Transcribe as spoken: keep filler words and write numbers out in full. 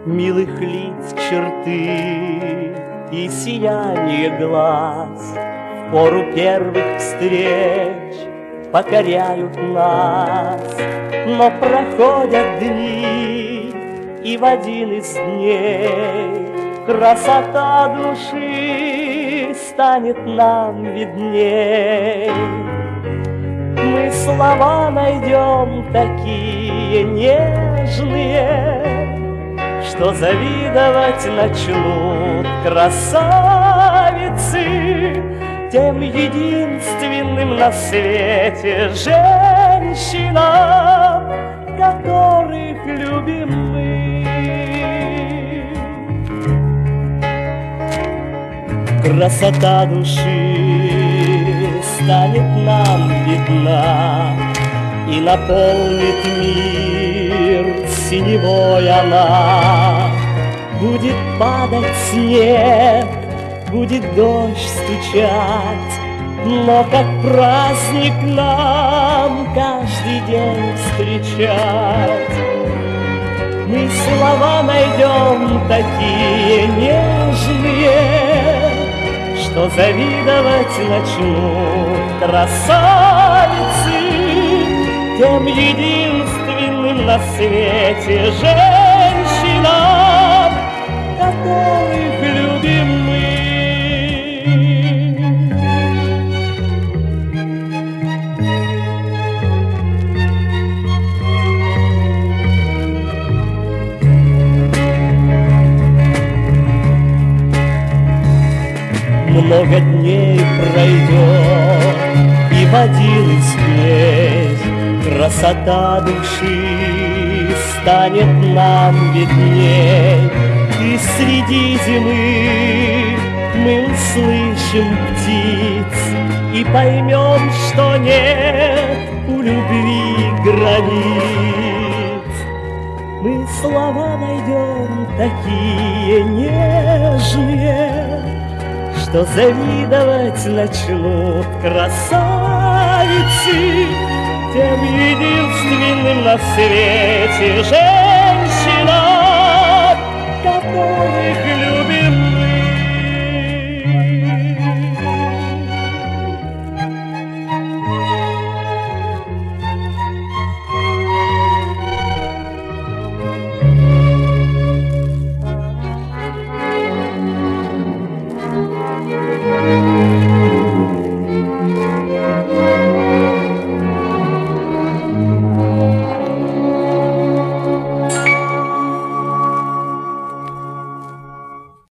милых лиц черты и сияние глаз в пору первых встреч покоряют нас. Но проходят дни, и в один из дней красота души станет нам видней. Мы слова найдем такие нежные, что завидовать начнут красавицы тем единственным на свете женщинам, которых любим мы. Красота души станет нам видна и наполнит мир синевой она. Будет падать снег, будет дождь стучать, но как праздник нам каждый день встречать. Мы слова найдем такие нежные, что завидовать начнут красавицы тем единственным на свете женщинам, которых любим мы. Много дней пройдет, и в один из дней красота души станет нам видней. И среди зимы мы услышим птиц и поймем, что нет у любви границ. Мы слова найдем такие нежные, что завидовать начнут красавицы тем единственным на свете женщинам,